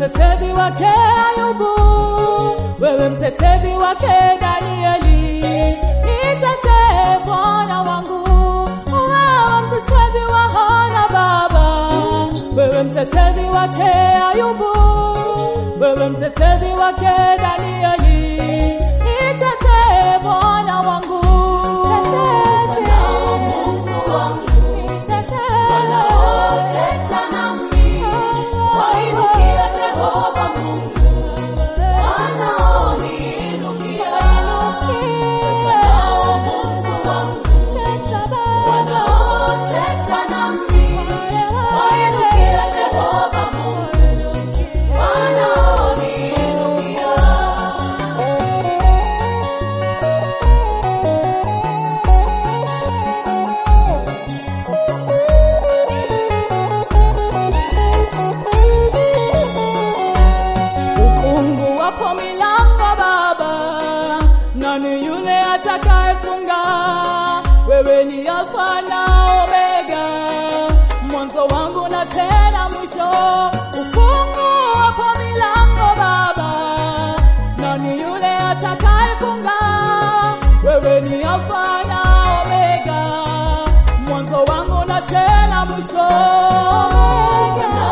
mtetezi wake Ayubu, wewe mtetezi wake Danieli. Nitetee Bwana wangu, wewe mtetezi wa Hana Baba, wewe mtetezi wake Ayubu, wewe mtetezi wake Danieli. Nitetee Bwana wangu, nitetee Mungu wangu, nitetee wanaoteta nami, wainukia Jehova Mungu, wanaoniinukia. Nao Mungu wangu, wanaoteta nami, wainukia Jehova Mungu, wanaoniinukia. Ufunguapo milango Baba, nani yule atakayefunga? Wewe ni Alfa na Omega, mwanzo wangu na tena mwisho. Ufunguapo milango Baba, nani yule atakayefunga? Wewe ni Alfa na Omega, mwanzo wangu na tena mwisho.